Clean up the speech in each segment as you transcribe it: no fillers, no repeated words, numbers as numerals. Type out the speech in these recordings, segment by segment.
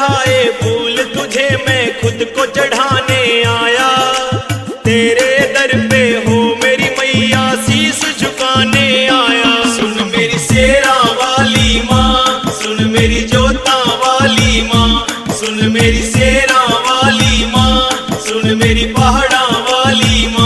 चढ़ाए फूल तुझे मैं खुद को चढ़ाने आया। तेरे दर पे हो मेरी मैया शीश झुकाने आया। सुन मेरी शेरा वाली माँ, सुन मेरी जोता वाली माँ, सुन मेरी शेरा वाली माँ, सुन मेरी पहाड़ा वाली माँ।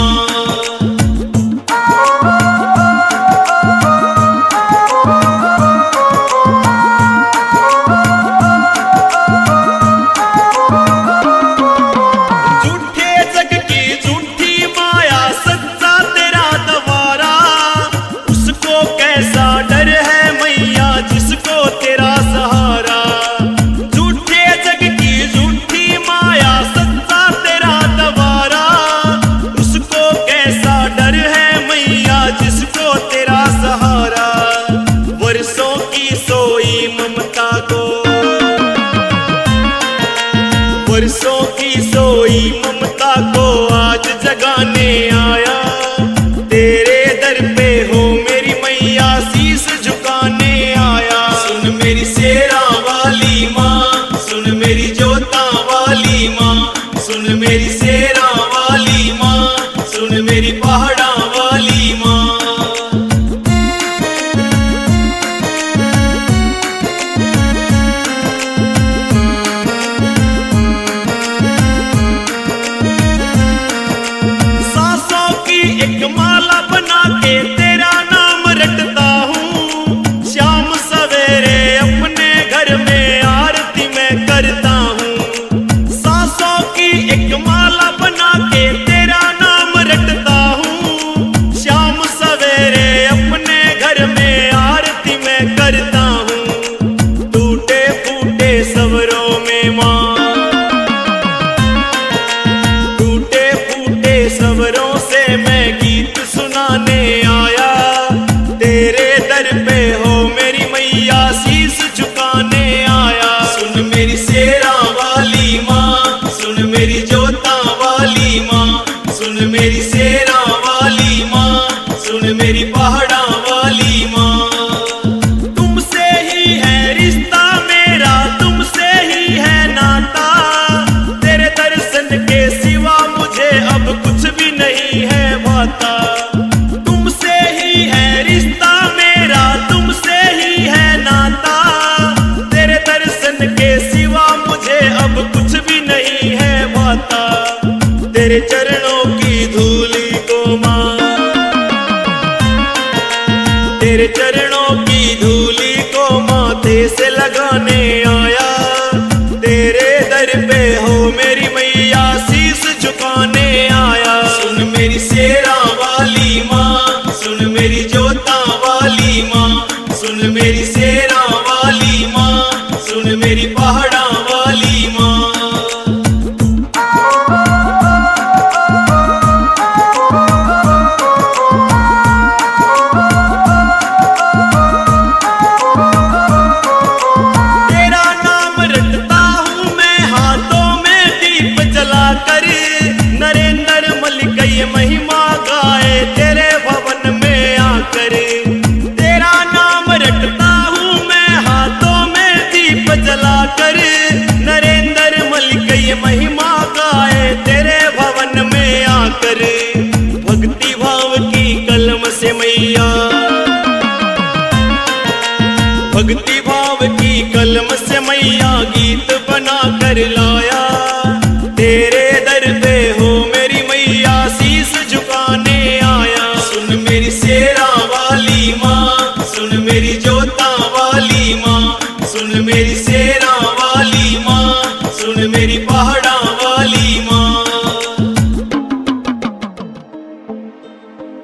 वर्षों की सोई ममता को आज जगाने आया। तेरे दर पे हो मेरी मैया शीश झुकाने आया। सुन मेरी शेरा वाली माँ, सुन मेरी जोता वाली माँ, सुन मेरी शेरा वाली माँ, सुन मेरी पहाड़ा वाली माँ। माला बना के तेरा नाम रटता हूँ, शाम सवेरे अपने घर में आरती में करता हूँ। सांसों की एक माला बना के तेरा नाम रटता हूँ, शाम सवेरे अपने घर में आरती में करता हूँ। टूटे फूटे सवरों में माँ, टूटे फूटे सवरों से मैं गीत सुनाने आया। तेरे दर पे हो मेरी मैया शीश झुकाने आया। सुन मेरी शेरा वाली माँ, सुन मेरी जोता वाली माँ, सुन मेरी शेरा वाली माँ, सुन मेरी पहाड़ा वाली माँ। तुमसे ही है रिश्ता मेरा, तुमसे ही है नाता। तेरे दर्शन के सिवा मुझे अब कुछ भी नहीं है भाता। तुमसे ही है रिश्ता मेरा, तुमसे ही है नाता। तेरे दर्शन के सिवा मुझे अब कुछ भी नहीं है भाता। तेरे चरणों की धूली को माँ, तेरे चरणों की धूली को माथे से लगाने आया। तेरे दर पे हो मेरी मैया शीश झुकाने आया। सुन मेरी शेरा वाली माँ, सुन मेरी जोता वाली माँ, सुन मेरी शेरा वाली माँ, सुन मेरी पहाड़ा वाली माँ। तेरा नाम रटता हूँ मैं हाथों में दीप जलाकर। नरेंद्र मलिक ये महिमा गाए तेरे भवन में आकर। तेरा नाम रटता हूँ मैं हाथों में दीप जलाकर। नरेंद्र मलिक ये महिमा गाए तेरे भवन में आकर। भक्ति भाव की कलम से मैया, भक्ति भाव की कलम से मैया गीत बना कर लाया। तेरे दर पे हो मेरी मैया शीश झुकाने आया। सुन मेरी शेरा वाली माँ, सुन मेरी जोता वाली माँ, सुन मेरी शेरा वाली माँ, सुन मेरी पहाड़ा